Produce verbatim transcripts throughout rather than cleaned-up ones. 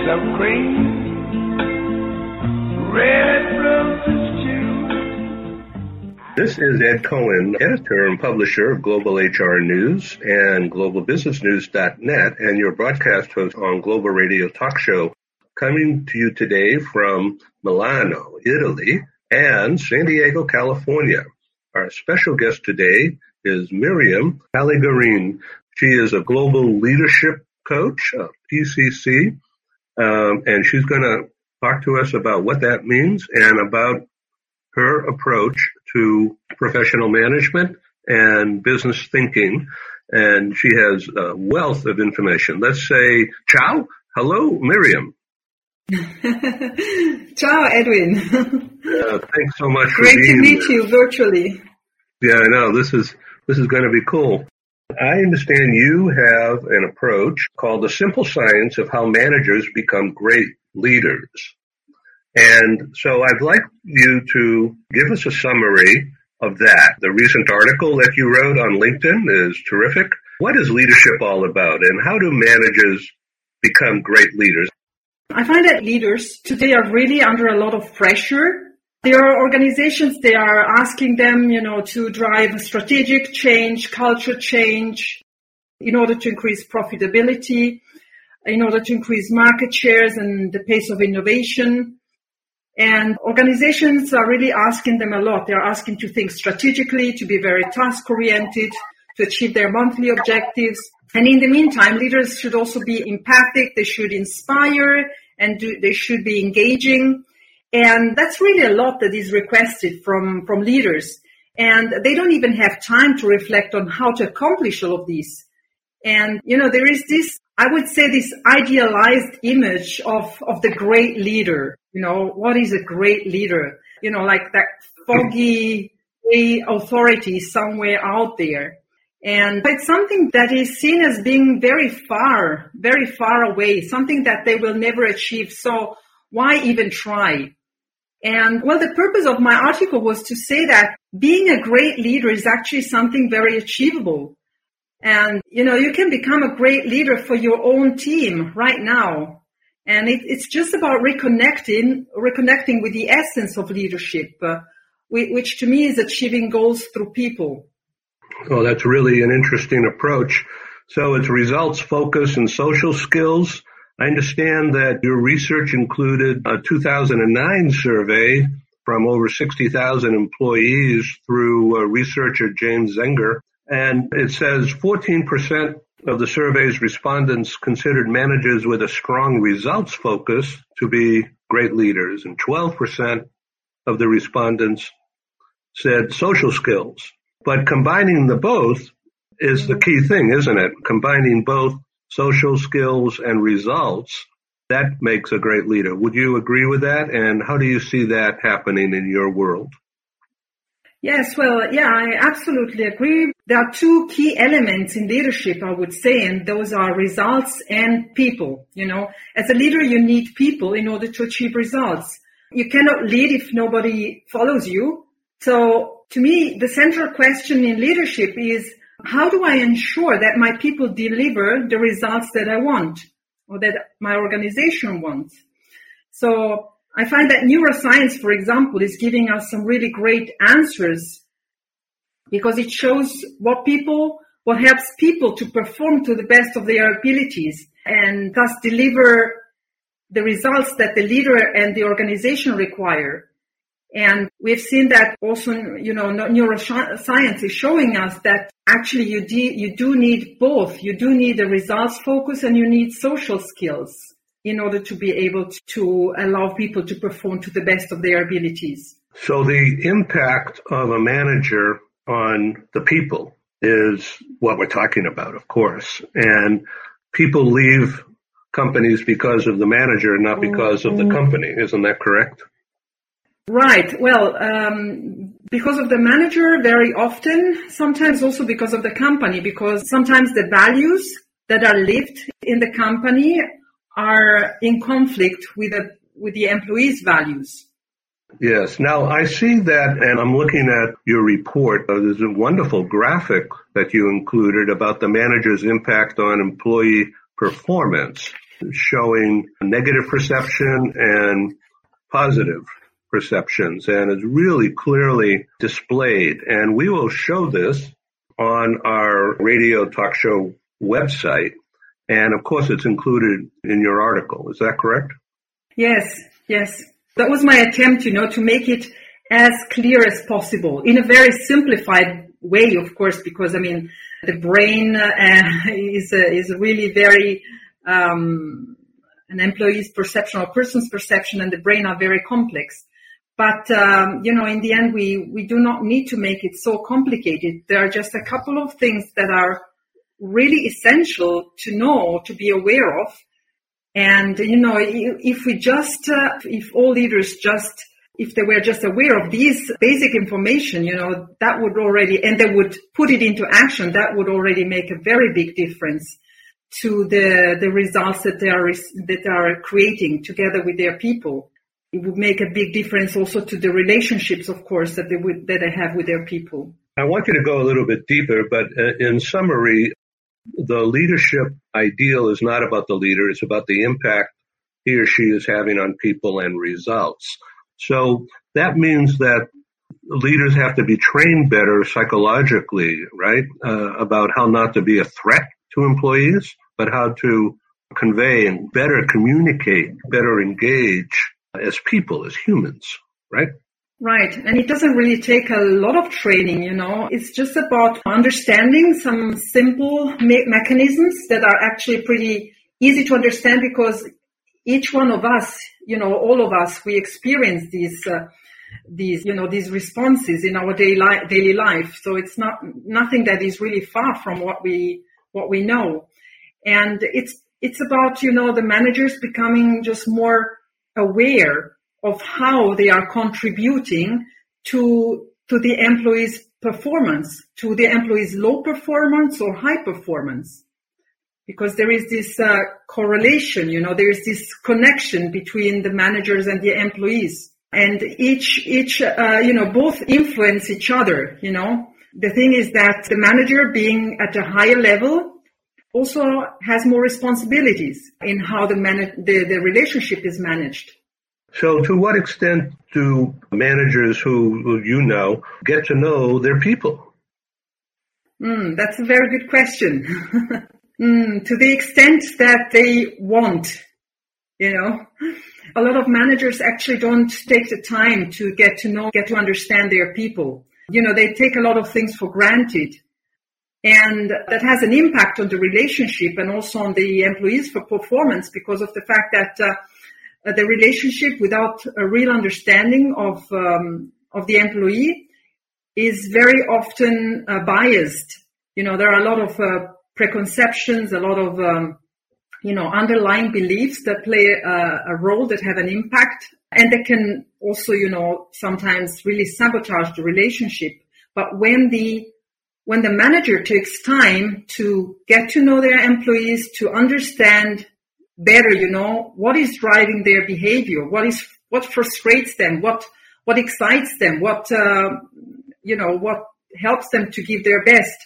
of green, red roses too. This is Ed Cohen, editor and publisher of Global H R News and global business news dot net, and your broadcast host on Global Radio Talk Show, coming to you today from Milano, Italy, and San Diego, California. Our special guest today is Miriam Palligarin. She is a global leadership coach, uh, P C C, um, and she's going to talk to us about what that means and about her approach to professional management and business thinking. And she has a wealth of information. Let's say, ciao. Hello, Miriam. Ciao, Edwin. Uh, thanks so much for Great being to meet here. you virtually. Yeah, I know. This is this is going to be cool. I understand you have an approach called the simple science of how managers become great leaders. And so I'd like you to give us a summary of that. The recent article that you wrote on LinkedIn is terrific. What is leadership all about, and how do managers become great leaders? I find that leaders today are really under a lot of pressure. There are organizations, they are asking them, you know, to drive strategic change, culture change, in order to increase profitability, in order to increase market shares and the pace of innovation. And organizations are really asking them a lot. They're asking to think strategically, to be very task-oriented, to achieve their monthly objectives. And in the meantime, leaders should also be empathic. They should inspire, and do, they should be engaging. And that's really a lot that is requested from, from leaders. And they don't even have time to reflect on how to accomplish all of these. And, you know, there is this, I would say, this idealized image of, of the great leader. You know, what is a great leader? You know, like that foggy authority somewhere out there. And it's something that is seen as being very far, very far away, something that they will never achieve. So why even try? And, well, the purpose of my article was to say that being a great leader is actually something very achievable. And, you know, you can become a great leader for your own team right now. And it, it's just about reconnecting, reconnecting with the essence of leadership, uh, which to me is achieving goals through people. Oh, that's really an interesting approach. So it's results focus and social skills. I understand that your research included a two thousand nine survey from over sixty thousand employees through uh, researcher James Zenger. And it says fourteen percent of the survey's respondents considered managers with a strong results focus to be great leaders. And twelve percent of the respondents said social skills. But combining the both is the key thing, isn't it? Combining both social skills and results, that makes a great leader. Would you agree with that? And how do you see that happening in your world? Yes, well, yeah, I absolutely agree. There are two key elements in leadership, I would say, and those are results and people. You know, as a leader, you need people in order to achieve results. You cannot lead if nobody follows you. So to me, the central question in leadership is, how do I ensure that my people deliver the results that I want or that my organization wants? So I find that neuroscience, for example, is giving us some really great answers because it shows what people, what helps people to perform to the best of their abilities and thus deliver the results that the leader and the organization require. And we've seen that also, you know, neuroscience is showing us that actually you, de- you do need both. You do need a results focus and you need social skills in order to be able to allow people to perform to the best of their abilities. So the impact of a manager on the people is what we're talking about, of course. And people leave companies because of the manager, not because of the company. Isn't that correct? Right. Well, um, because of the manager very often, sometimes also because of the company, because sometimes the values that are lived in the company are in conflict with the, with the employees' values. Yes. Now, I see that, and I'm looking at your report. Uh, there's a wonderful graphic that you included about the manager's impact on employee performance. showing negative perception and positive perceptions, and it's really clearly displayed. And we will show this on our radio talk show website. And of course, it's included in your article. Is that correct? Yes, yes. That was my attempt, you know, to make it as clear as possible in a very simplified way, of course, because, I mean, the brain uh, is, uh, is really very, um, an employee's perception or a person's perception and the brain are very complex. But, um, you know, in the end, we, we do not need to make it so complicated. There are just a couple of things that are really essential to know, to be aware of. And, you know, if we just, uh, if all leaders just, if they were just aware of these basic information, you know, that would already, and they would put it into action, that would already make a very big difference to the, the results that they are, that they are creating together with their people. It would make a big difference also to the relationships, of course, that they would, that they have with their people. I want you to go a little bit deeper, but in summary, the leadership ideal is not about the leader. It's about the impact he or she is having on people and results. So that means that leaders have to be trained better psychologically, right, uh, about how not to be a threat to employees, but how to convey and better communicate, better engage as people, as humans, right? Right. And it doesn't really take a lot of training, you know. It's just about understanding some simple me- mechanisms that are actually pretty easy to understand because each one of us, you know, all of us, we experience these, uh, these, you know, these responses in our daily li- daily life. So it's not nothing that is really far from what we what we know. And it's it's about, you know, the managers becoming just more aware of how they are contributing to to the employees' performance, to the employees' low performance or high performance. Because there is this uh, correlation, you know, there is this connection between the managers and the employees. And each, each, uh, you know, both influence each other, you know. The thing is that the manager being at a higher level also has more responsibilities in how the, man- the, the relationship is managed. So to what extent do managers who, who you know get to know their people? Mm, that's a very good question. mm, to the extent that they want, you know. A lot of managers actually don't take the time to get to know, get to understand their people. You know, they take a lot of things for granted. And that has an impact on the relationship and also on the employees for performance because of the fact that uh, the relationship without a real understanding of um, of the employee is very often uh, biased. You know, there are a lot of uh, preconceptions, a lot of um, you know, underlying beliefs that play a, a role, that have an impact, and they can also, you know, sometimes really sabotage the relationship. But when the when the manager takes time to get to know their employees, to understand better, you know, what is driving their behavior, what is what frustrates them, what what excites them, what uh, you know, what helps them to give their best.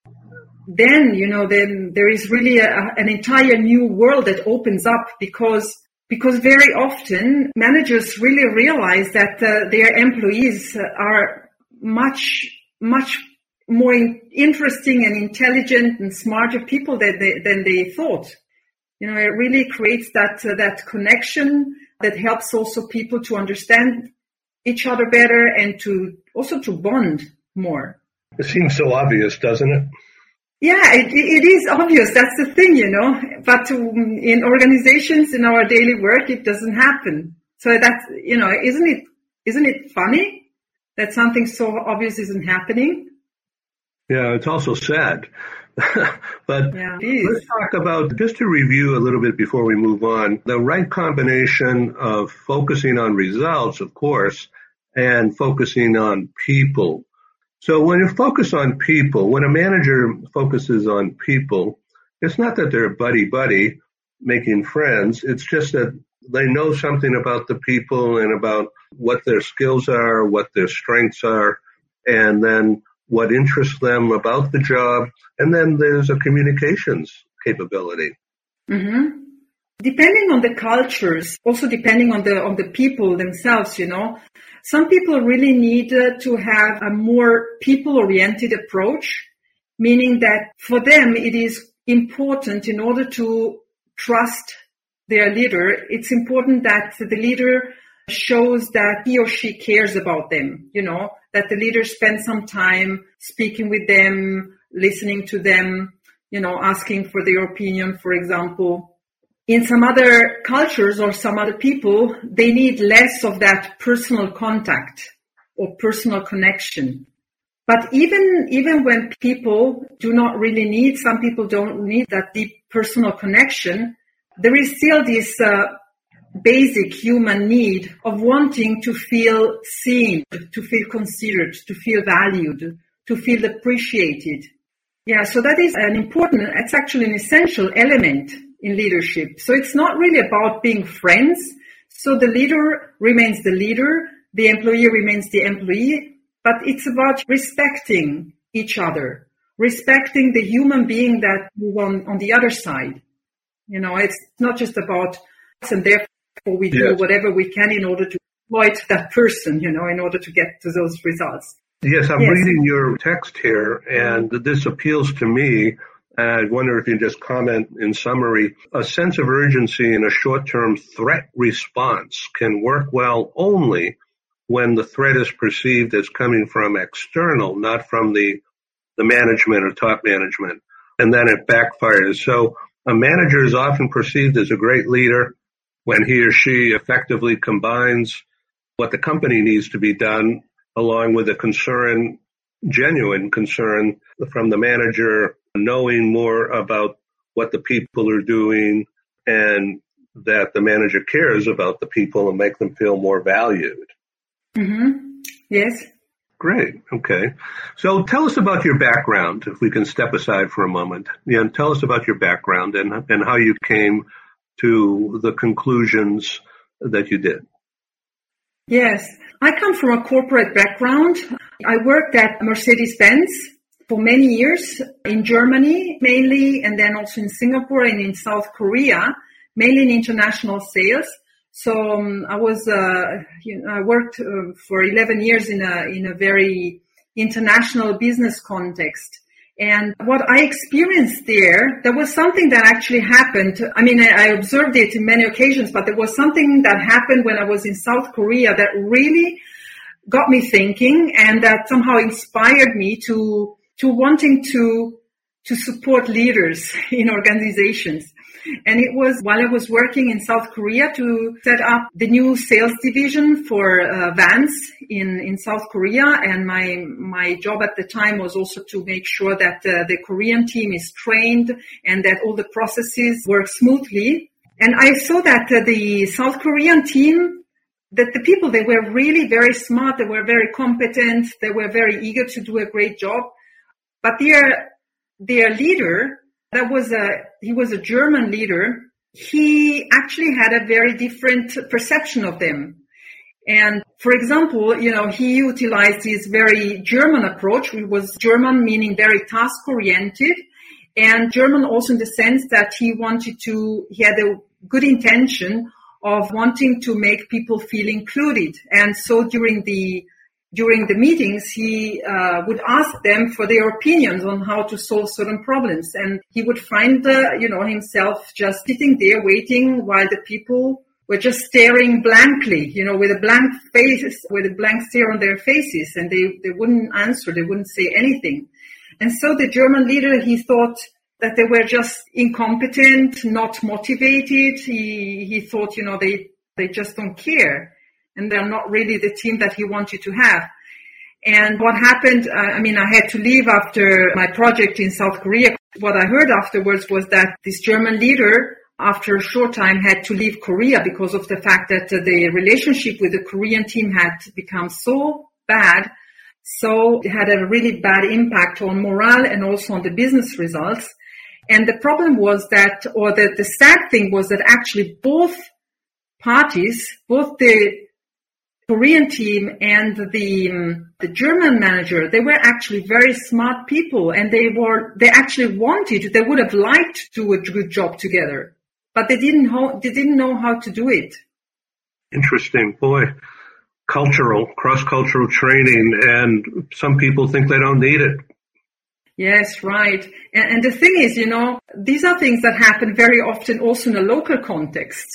Then, you know, then there is really a, an entire new world that opens up because, because very often managers really realize that uh, their employees are much, much more in, interesting and intelligent and smarter people than they, than they thought. You know, it really creates that, uh, that connection that helps also people to understand each other better and to also to bond more. It seems so obvious, doesn't it? Yeah, it, it is obvious. That's the thing, you know. But um, in organizations, in our daily work, it doesn't happen. So that's, you know, isn't it, isn't it funny that something so obvious isn't happening? Yeah, it's also sad. But yeah, it is. Let's talk about, just to review a little bit before we move on, the right combination of focusing on results, of course, and focusing on people. So when you focus on people, when a manager focuses on people, it's not that they're buddy-buddy making friends. It's just that they know something about the people and about what their skills are, what their strengths are, and then what interests them about the job. And then there's a communications capability. Mm-hmm. depending on the cultures, also depending on the on the people themselves, you know, some people really need uh, to have a more people-oriented approach, meaning that for them it is important in order to trust their leader, it's important that the leader shows that he or she cares about them, you know, that the leader spends some time speaking with them, listening to them, you know, asking for their opinion, for example. In some other cultures or some other people, they need less of that personal contact or personal connection. But even, even when people do not really need, some people don't need that deep personal connection, there is still this uh, basic human need of wanting to feel seen, to feel considered, to feel valued, to feel appreciated. Yeah, so that is an important, it's actually an essential element in leadership. So it's not really about being friends. So the leader remains the leader, the employee remains the employee, but it's about respecting each other, respecting the human being that you on, on the other side. You know, it's not just about us, and therefore we do yes. whatever we can in order to exploit that person, you know, in order to get to those results. Yes, I'm yes. reading your text here, and this appeals to me. I wonder if you just comment in summary. A sense of urgency in a short-term threat response can work well only when the threat is perceived as coming from external, not from the, the management or top management, and then it backfires. So a manager is often perceived as a great leader when he or she effectively combines what the company needs to be done along with a concern, genuine concern from the manager, knowing more about what the people are doing and that the manager cares about the people and make them feel more valued. Mm-hmm. Yes. Great. Okay. So tell us about your background, if we can step aside for a moment. Yeah, and tell us about your background and, and how you came to the conclusions that you did. Yes. I come from a corporate background. I worked at Mercedes-Benz for many years in Germany mainly, and then also in Singapore and in South Korea, mainly in international sales. So um, I was, uh, you know, I worked uh, for eleven years in a in a very international business context. And what I experienced there, there was something that actually happened. I mean, I, I observed it in many occasions, but there was something that happened when I was in South Korea that really got me thinking, and that somehow inspired me to to wanting to to support leaders in organizations. And it was while I was working in South Korea to set up the new sales division for uh, Vans in, in South Korea. And my my job at the time was also to make sure that uh, the Korean team is trained and that all the processes work smoothly. And I saw that uh, the South Korean team, that the people, they were really very smart, they were very competent, they were very eager to do a great job. But their their leader, that was a, he was a German leader. He actually had a very different perception of them. And for example, you know, he utilized his very German approach. It was German meaning very task oriented, and German also in the sense that he wanted to, he had a good intention of wanting to make people feel included. And so during the During the meetings, he uh, would ask them for their opinions on how to solve certain problems. And he would find, uh, you know, himself just sitting there waiting while the people were just staring blankly, you know, with a blank face, with a blank stare on their faces. And they, they wouldn't answer. They wouldn't say anything. And so the German leader, he thought that they were just incompetent, not motivated. He, he thought, you know, they, they just don't care. And they're not really the team that he wanted to have. And what happened, uh, I mean, I had to leave after my project in South Korea. What I heard afterwards was that this German leader, after a short time, had to leave Korea because of the fact that uh, the relationship with the Korean team had become so bad. So it had a really bad impact on morale and also on the business results. And the problem was that, or the, the sad thing was that actually both parties, both the Korean team and the um, the German manager, they were actually very smart people, and they were they actually wanted, they would have liked to do a good job together, but they didn't ho- they didn't know how to do it. Interesting. Boy, cultural, cross-cultural training, and some people think they don't need it. Yes, right. And, and the thing is, you know, these are things that happen very often also in a local context.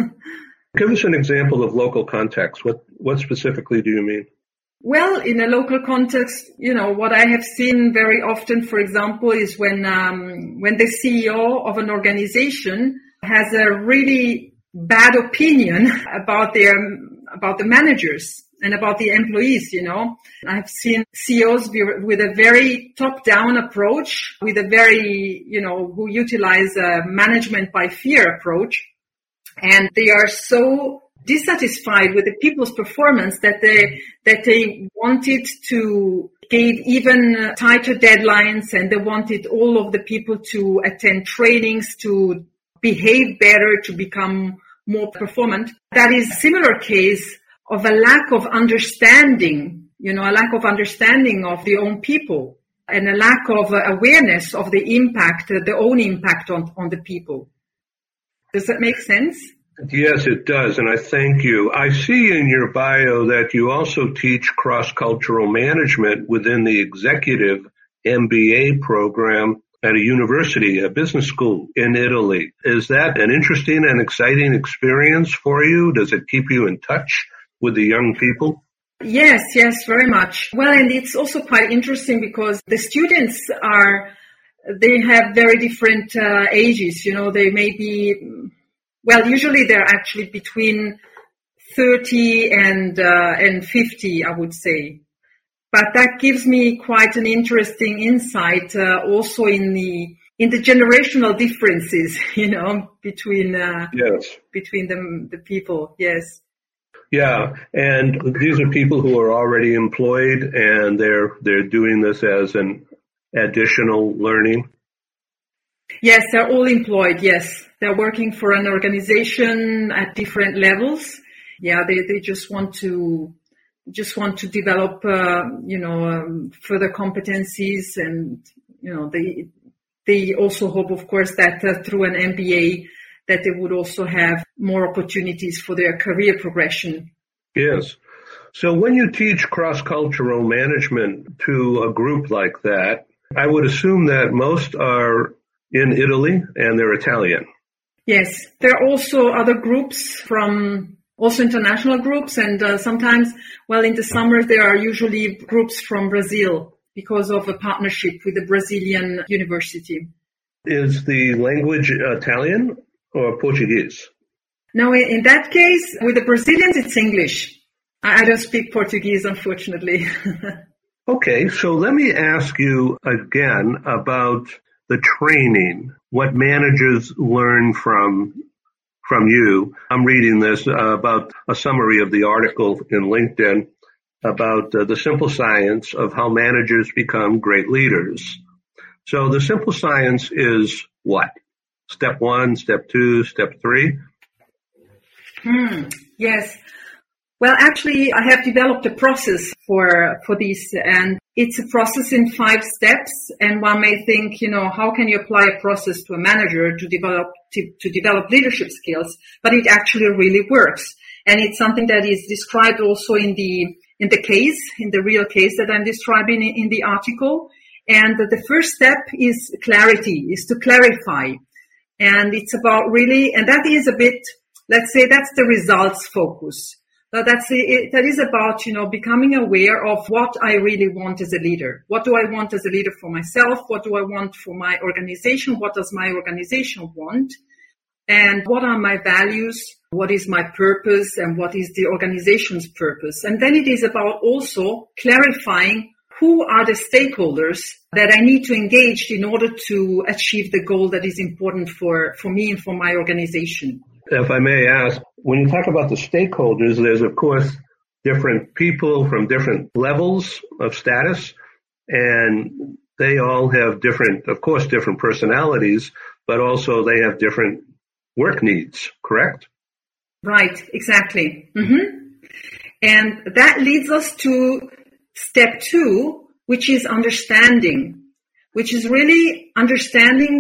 Give us an example of local context. What what specifically do you mean? Well, in a local context, you know, what I have seen very often, for example, is when um, when the C E O of an organization has a really bad opinion about their about the managers and about the employees, you know. I've seen C E Os with a very top-down approach, with a very, you know, who utilize a management by fear approach. And they are so dissatisfied with the people's performance that they that they wanted to give even tighter deadlines, and they wanted all of the people to attend trainings, to behave better, to become more performant. That is a similar case of a lack of understanding, you know, a lack of understanding of their own people, and a lack of awareness of the impact, their own impact on, on the people. Does that make sense? Yes, it does, and I thank you. I see in your bio that you also teach cross-cultural management within the executive M B A program at a university, a business school in Italy. Is that an interesting and exciting experience for you? Does it keep you in touch with the young people? Yes, yes, very much. Well, and it's also quite interesting because the students are, they have very different uh, ages. You know, they may be, well, usually they're actually between thirty and uh, and fifty, I would say. But that gives me quite an interesting insight uh, also in the in the generational differences, you know, between uh, yes. between the the people. Yes. Yeah, and these are people who are already employed, and they're they're doing this as an additional learning. Yes, they're all employed. Yes, they're working for an organization at different levels. Yeah, they they just want to just want to develop, uh, you know, um, further competencies, and you know, they they also hope, of course, that uh, through an M B A, that they would also have more opportunities for their career progression. Yes. So when you teach cross-cultural management to a group like that, I would assume that most are in Italy and they're Italian. Yes. There are also other groups from, also international groups, and uh, sometimes, well, in the summer there are usually groups from Brazil because of a partnership with a Brazilian university. Is the language Italian or Portuguese? No, in that case, with the Brazilians, it's English. I don't speak Portuguese, unfortunately. Okay, so let me ask you again about the training, what managers learn from from you. I'm reading this uh, about a summary of the article in LinkedIn about uh, the simple science of how managers become great leaders. So the simple science is what? Step one, step two, step three? Hmm, yes. Well, actually, I have developed a process for for this, and it's a process in five steps. And one may think, you know, how can you apply a process to a manager to develop to, to develop leadership skills? But it actually really works, and it's something that is described also in the in the case, in the real case that I'm describing in, in the article. And the first step is clarity, is to clarify. And it's about really, and that is a bit, let's say that's the results focus. But that's it, that is about, you know, becoming aware of what I really want as a leader. What do I want as a leader for myself? What do I want for my organization? What does my organization want? And what are my values? What is my purpose? And what is the organization's purpose? And then it is about also clarifying who are the stakeholders that I need to engage in order to achieve the goal that is important for, for me and for my organization. If I may ask, when you talk about the stakeholders, there's, of course, different people from different levels of status, and they all have different, of course, different personalities, but also they have different work needs, correct? Right, exactly. Mm-hmm. And that leads us to step two, which is understanding, which is really understanding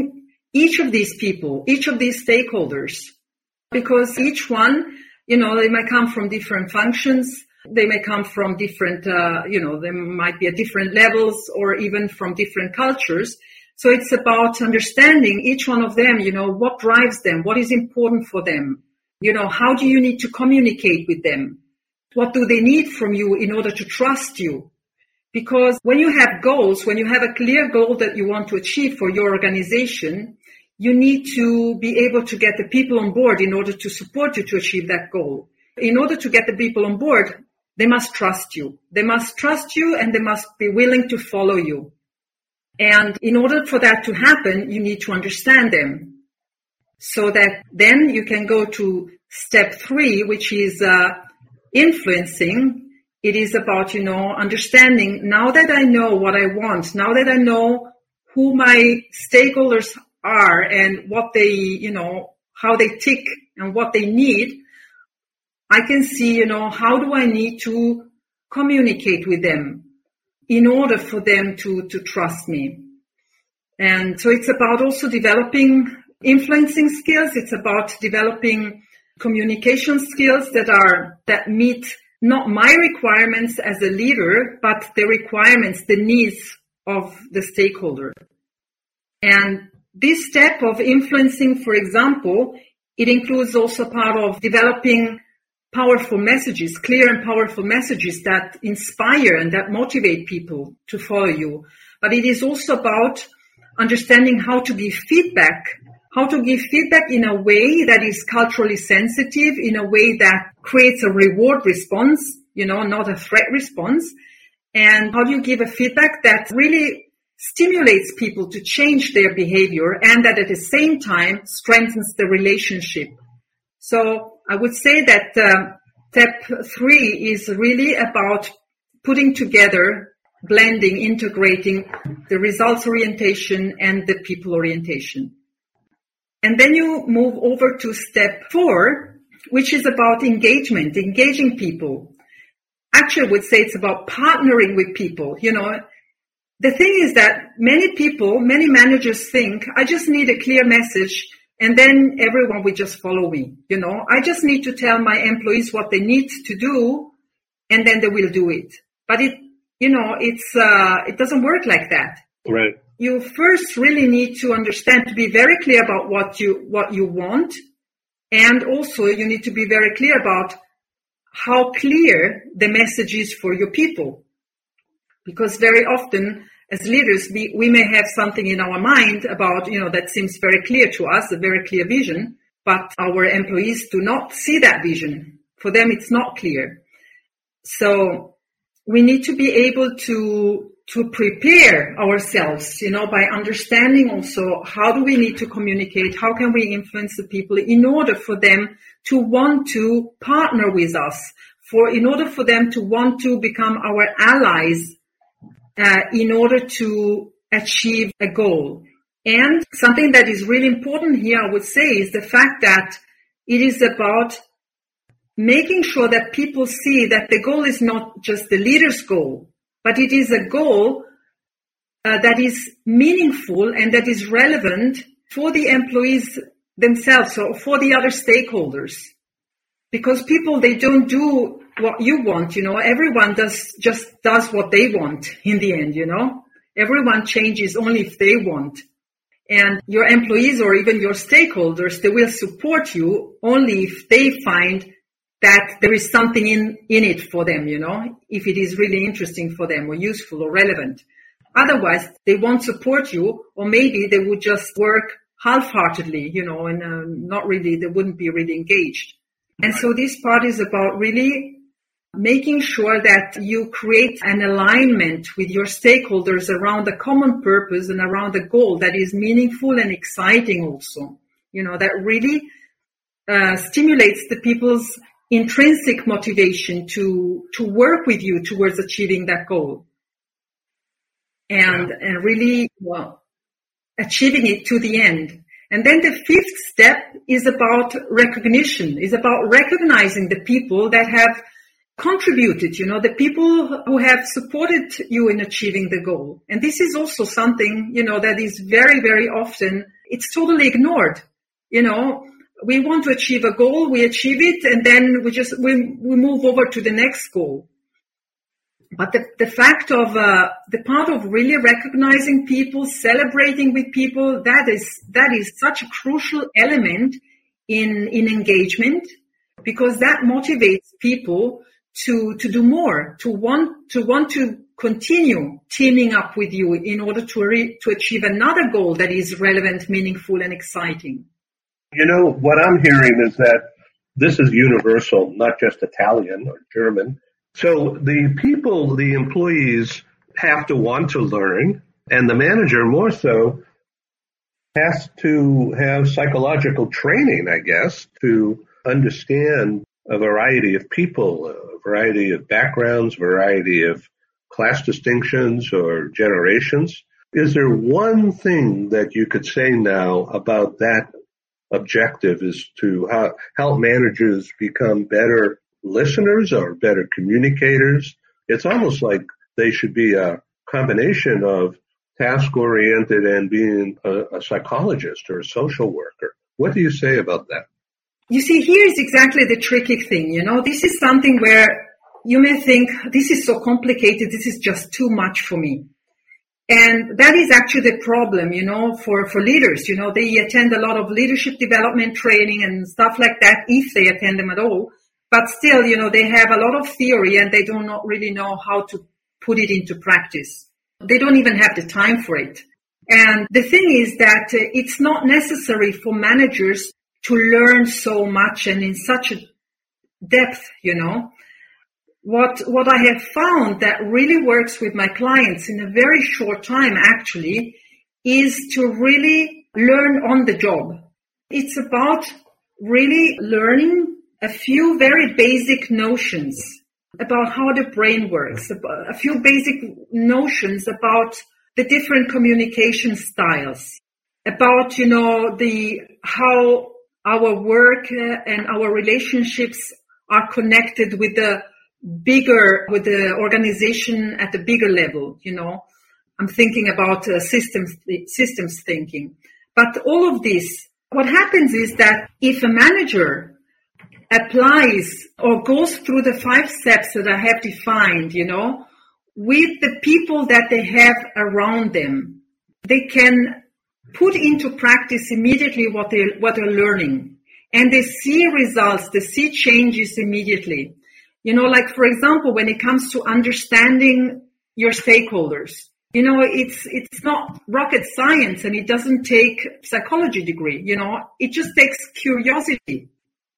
each of these people, each of these stakeholders, because each one, you know, they might come from different functions. They may come from different, uh, you know, they might be at different levels or even from different cultures. So it's about understanding each one of them, you know, what drives them, what is important for them, you know, how do you need to communicate with them? What do they need from you in order to trust you? Because when you have goals, when you have a clear goal that you want to achieve for your organization, you need to be able to get the people on board in order to support you to achieve that goal. In order to get the people on board, they must trust you. They must trust you and they must be willing to follow you. And in order for that to happen, you need to understand them so that then you can go to step three, which is uh, influencing. It is about, you know, understanding now that I know what I want, now that I know who my stakeholders are and what they, you know, how they tick and what they need, I can see, you know, how do I need to communicate with them in order for them to, to trust me. And so it's about also developing influencing skills. It's about developing communication skills that are, that meet not my requirements as a leader, but the requirements, the needs of the stakeholder. And this step of influencing, for example, it includes also part of developing powerful messages, clear and powerful messages that inspire and that motivate people to follow you. But it is also about understanding how to give feedback, how to give feedback in a way that is culturally sensitive, in a way that creates a reward response, you know, not a threat response. And how do you give a feedback that really stimulates people to change their behavior and that at the same time strengthens the relationship. So I would say that uh, step three is really about putting together, blending, integrating the results orientation and the people orientation. And then you move over to step four, which is about engagement, engaging people. Actually, I would say it's about partnering with people. You know, the thing is that many people, many managers think, I just need a clear message and then everyone will just follow me. You know, I just need to tell my employees what they need to do and then they will do it. But it, you know, it's, uh, it doesn't work like that. Right. You first really need to understand, to be very clear about what you, what you want. And also you need to be very clear about how clear the message is for your people. Because very often as leaders, we, we may have something in our mind about, you know, that seems very clear to us, a very clear vision, but our employees do not see that vision. For them, it's not clear. So we need to be able to, to prepare ourselves, you know, by understanding also how do we need to communicate, how can we influence the people in order for them to want to partner with us, for in order for them to want to become our allies uh, in order to achieve a goal. And something that is really important here, I would say, is the fact that it is about making sure that people see that the goal is not just the leader's goal, but it is a goal uh, that is meaningful and that is relevant for the employees themselves or for the other stakeholders. Because people, they don't do what you want, you know, everyone does just does what they want in the end, you know. Everyone changes only if they want. And your employees or even your stakeholders, they will support you only if they find that there is something in, in it for them, you know, if it is really interesting for them or useful or relevant. Otherwise, they won't support you, or maybe they would just work half-heartedly, you know, and uh, not really, they wouldn't be really engaged. And so this part is about really making sure that you create an alignment with your stakeholders around a common purpose and around a goal that is meaningful and exciting also, you know, that really uh, stimulates the people's intrinsic motivation to, to work with you towards achieving that goal. And, and really, well, achieving it to the end. And then the fifth step is about recognition, is about recognizing the people that have contributed, you know, the people who have supported you in achieving the goal. And this is also something, you know, that is very, very often it's totally ignored. You know, we want to achieve a goal, we achieve it, and then we just, we, we move over to the next goal. But the, the fact of, uh, the part of really recognizing people, celebrating with people, that is, that is such a crucial element in, in engagement, because that motivates people to, to do more, to want, to want to continue teaming up with you in order to re, to achieve another goal that is relevant, meaningful, and exciting. You know, what I'm hearing is that this is universal, not just Italian or German. So the people, the employees have to want to learn, and the manager more so has to have psychological training, I guess, to understand a variety of people, a variety of backgrounds, variety of class distinctions or generations. Is there one thing that you could say now about that objective, is to how, help managers become better listeners or better communicators? It's almost like they should be a combination of task-oriented and being a, a psychologist or a social worker. What do you say about that? You see, here is exactly the tricky thing. You know, this is something where you may think, this is so complicated, this is just too much for me. And that is actually the problem, you know, for, for leaders. You know, they attend a lot of leadership development training and stuff like that, if they attend them at all. But still, you know, they have a lot of theory and they do not really know how to put it into practice. They don't even have the time for it. And the thing is that uh, it's not necessary for managers to learn so much and in such a depth, you know. What, what I have found that really works with my clients in a very short time, actually, is to really learn on the job. It's about really learning a few very basic notions about how the brain works, about a few basic notions about the different communication styles, about, you know, the, how our work uh, and our relationships are connected with the bigger, with the organization at the bigger level, you know. I'm thinking about uh, systems, systems thinking. But all of this, what happens is that if a manager applies or goes through the five steps that I have defined, you know, with the people that they have around them, they can put into practice immediately what they what they're learning, and they see results, they see changes immediately. You know, like for example, when it comes to understanding your stakeholders, you know, it's it's not rocket science, and it doesn't take psychology degree. You know, it just takes curiosity.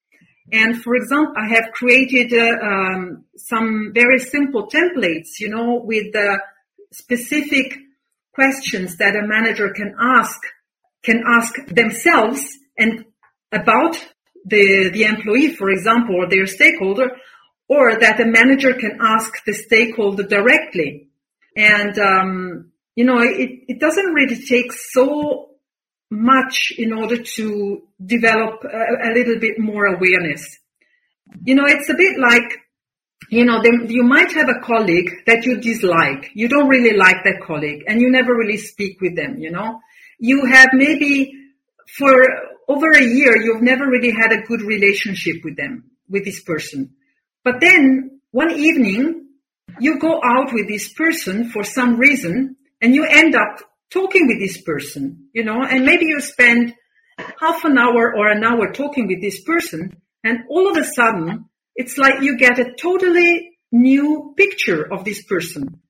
And for example, I have created uh, um, some very simple templates, you know, with uh, specific questions that a manager can ask, can ask themselves and about the, the employee, for example, or their stakeholder, or that a manager can ask the stakeholder directly. And, um, you know, it, it doesn't really take so much in order to develop a, a little bit more awareness. You know, it's a bit like, you know, there, you might have a colleague that you dislike. You don't really like that colleague and you never really speak with them, you know. You have maybe for over a year, you've never really had a good relationship with them, with this person. But then one evening you go out with this person for some reason and you end up talking with this person, you know, and maybe you spend half an hour or an hour talking with this person, and all of a sudden, it's like you get a totally new picture of this person.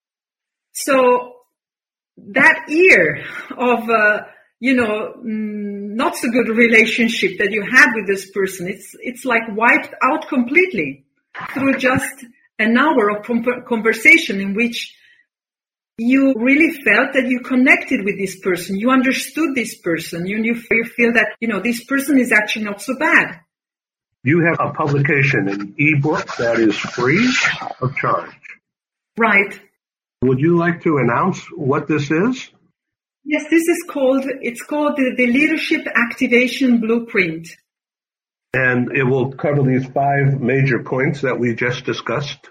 So that year of, uh, you know, not so good relationship that you had with this person, it's it's like wiped out completely through just an hour of conversation in which you really felt that you connected with this person. You understood this person. You, you feel that, you know, this person is actually not so bad. You have a publication, an ebook that is free of charge. Right. Would you like to announce what this is? Yes, this is called, it's called the, the Leadership Activation Blueprint. And it will cover these five major points that we just discussed?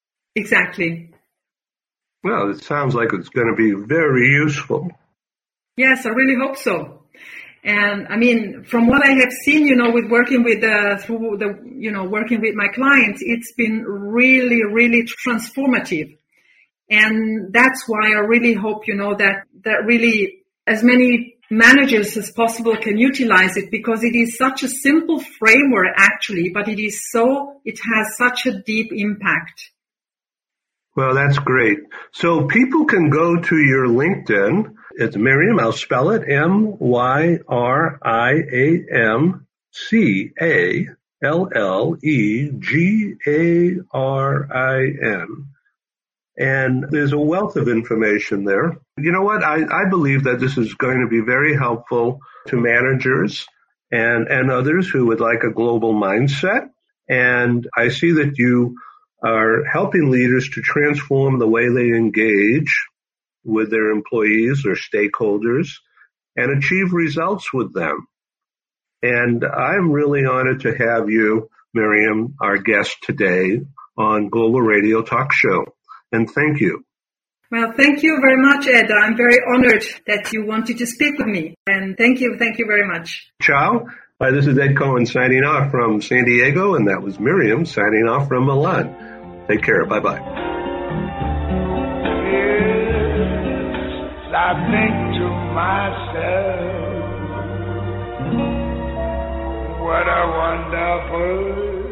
Exactly. Well, it sounds like it's going to be very useful. Yes, I really hope so. And I mean, from what I have seen, you know, with working with the, through the, you know, working with my clients, it's been really, really transformative. And that's why I really hope, you know, that, that really as many managers as possible can utilize it, because it is such a simple framework actually, but it is so, it has such a deep impact. Well, that's great. So people can go to your LinkedIn. It's Miriam. I'll spell it M Y R I A M C A L L E G A R I N. And there's a wealth of information there. You know what? I, I believe that this is going to be very helpful to managers and, and others who would like a global mindset. And I see that you are helping leaders to transform the way they engage with their employees or stakeholders and achieve results with them. And I'm really honored to have you, Miriam, our guest today on Global Radio Talk Show. And thank you. Well, thank you very much, Ed. I'm very honored that you wanted to speak with me. And thank you. Thank you very much. Ciao. Hi, this is Ed Cohen signing off from San Diego, and that was Miriam signing off from Milan. Take care. Bye-bye. Yes, I think to myself, what a wonderful